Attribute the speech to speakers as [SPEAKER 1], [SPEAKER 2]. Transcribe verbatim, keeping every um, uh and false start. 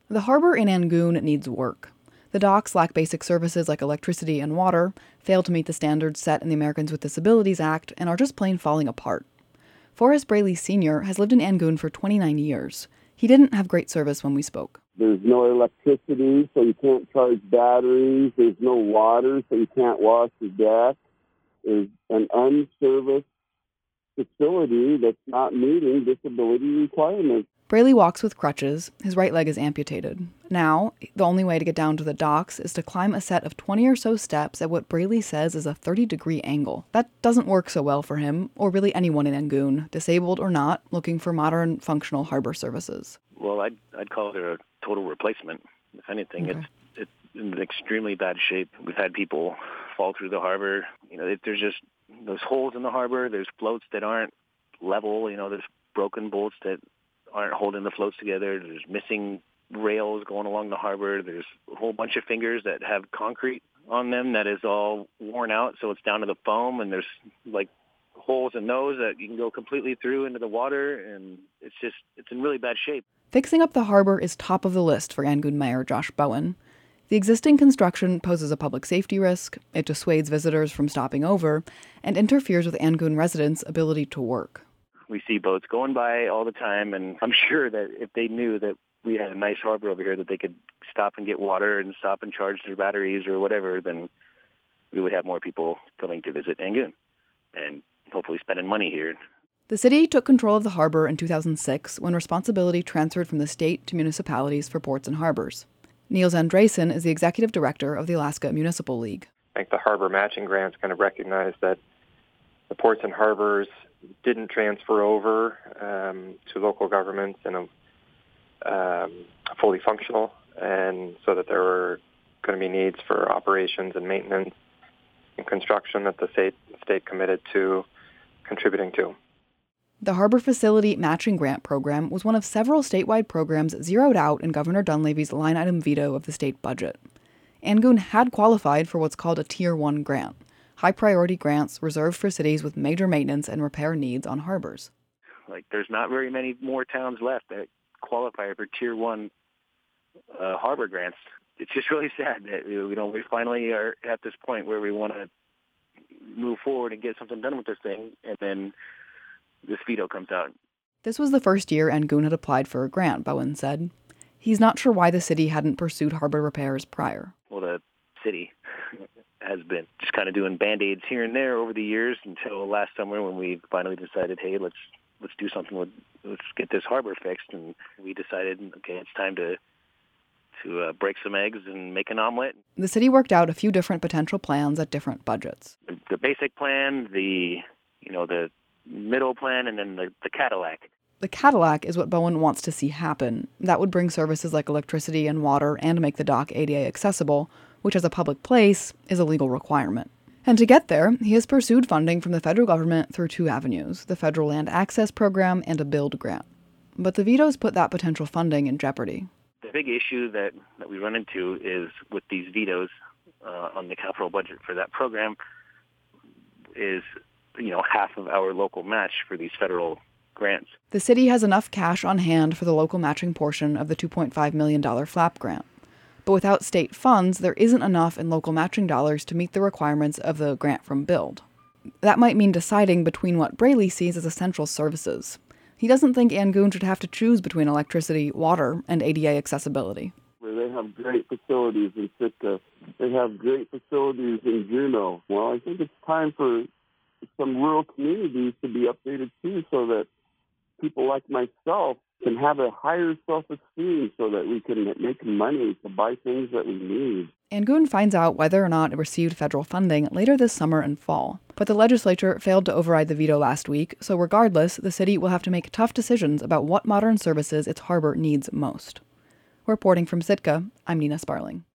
[SPEAKER 1] The harbor in Angoon needs work. The docks lack basic services like electricity and water, fail to meet the standards set in the Americans with Disabilities Act, and are just plain falling apart. Forrest Braley Senior has lived in Angoon for twenty-nine years. He didn't have great service when we spoke.
[SPEAKER 2] There's no electricity, so you can't charge batteries. There's no water, so you can't wash your deck. There's an unserviced facility that's not meeting disability requirements.
[SPEAKER 1] Braley walks with crutches. His right leg is amputated. Now, the only way to get down to the docks is to climb a set of twenty or so steps at what Braley says is a thirty-degree angle. That doesn't work so well for him, or really anyone in Angoon, disabled or not, looking for modern, functional harbor services.
[SPEAKER 3] Well, I'd, I'd call it a total replacement. If anything,
[SPEAKER 1] Okay.
[SPEAKER 3] it's, it's in extremely bad shape. We've had people fall through the harbor. You know, there's just those holes in the harbor. There's floats that aren't level. You know, there's broken bolts that aren't holding the floats together. There's missing rails going along the harbor. There's a whole bunch of fingers that have concrete on them that is all worn out, so it's down to the foam, and there's like holes in those that you can go completely through into the water, and it's just, it's in really bad shape.
[SPEAKER 1] Fixing up the harbor is top of the list for Angoon Mayor Josh Bowen. The existing construction poses a public safety risk, it dissuades visitors from stopping over, and interferes with Angoon residents' ability to work.
[SPEAKER 3] We see boats going by all the time, and I'm sure that if they knew that we had a nice harbor over here that they could stop and get water and stop and charge their batteries or whatever, then we would have more people coming to visit Angoon and hopefully spending money here.
[SPEAKER 1] The city took control of the harbor in two thousand six when responsibility transferred from the state to municipalities for ports and harbors. Niels Andresen is the executive director of the Alaska Municipal League.
[SPEAKER 4] I think the harbor matching grants kind of recognize that the ports and harbors didn't transfer over um, to local governments in a um, fully functional, and so that there were going to be needs for operations and maintenance and construction that the state state committed to contributing to.
[SPEAKER 1] The Harbor Facility Matching Grant Program was one of several statewide programs zeroed out in Governor Dunleavy's line-item veto of the state budget. Angoon had qualified for what's called a Tier one grant, high-priority grants reserved for cities with major maintenance and repair needs on harbors.
[SPEAKER 3] Like, there's not very many more towns left that qualify for Tier one uh, harbor grants. It's just really sad that, you know, we finally are at this point where we want to move forward and get something done with this thing, and then this veto comes out.
[SPEAKER 1] This was the first year Angoon had applied for a grant, Bowen said. He's not sure why the city hadn't pursued harbor repairs prior.
[SPEAKER 3] Well, the city has been just kind of doing Band-Aids here and there over the years until last summer when we finally decided, hey, let's let's do something with, let's get this harbor fixed. And we decided, okay, it's time to to uh, break some eggs and make an omelet.
[SPEAKER 1] The city worked out a few different potential plans at different budgets.
[SPEAKER 3] The, the basic plan, the, you know, the middle plan, and then the, the Cadillac.
[SPEAKER 1] The Cadillac is what Bowen wants to see happen. That would bring services like electricity and water and make the dock A D A accessible, which as a public place is a legal requirement. And to get there, he has pursued funding from the federal government through two avenues, the Federal Land Access Program and a BUILD grant. But the vetoes put that potential funding in jeopardy.
[SPEAKER 3] The big issue that, that we run into is with these vetoes uh, on the capital budget for that program is, you know, half of our local match for these federal grants.
[SPEAKER 1] The city has enough cash on hand for the local matching portion of the two point five million dollars FLAP grant. But without state funds, there isn't enough in local matching dollars to meet the requirements of the grant from BUILD. That might mean deciding between what Braley sees as essential services. He doesn't think Angoon should have to choose between electricity, water, and A D A accessibility.
[SPEAKER 2] They have great facilities in Sitka. They have great facilities in Juneau. Well, I think it's time for some rural communities to be updated too, so that people like myself can have a higher self-esteem so that we can make money to buy things that we need.
[SPEAKER 1] Angoon finds out whether or not it received federal funding later this summer and fall. But the legislature failed to override the veto last week, so regardless, the city will have to make tough decisions about what modern services its harbor needs most. Reporting from Sitka, I'm Nina Sparling.